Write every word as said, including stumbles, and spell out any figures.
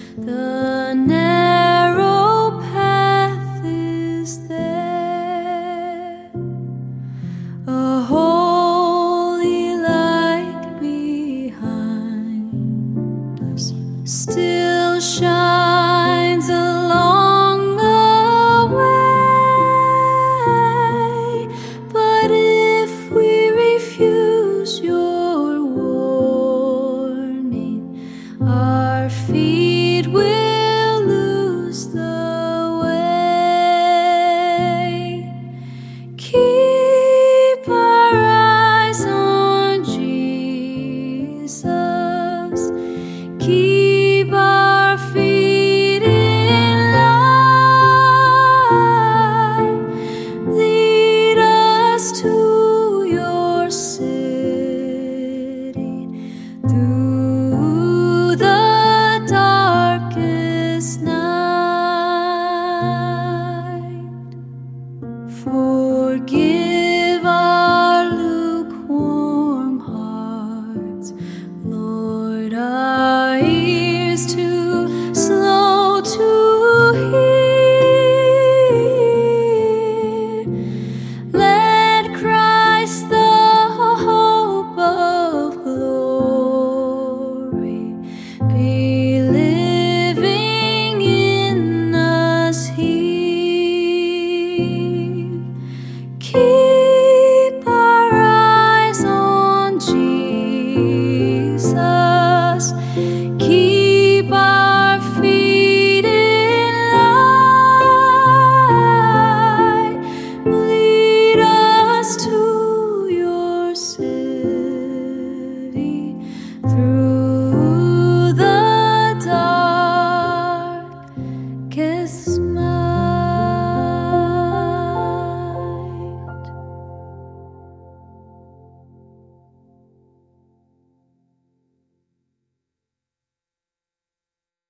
The narrow path is there, a holy light behind us still shines along the way. But if we refuse your warning, our feet will lose the way. Keep our eyes on Jesus. Keep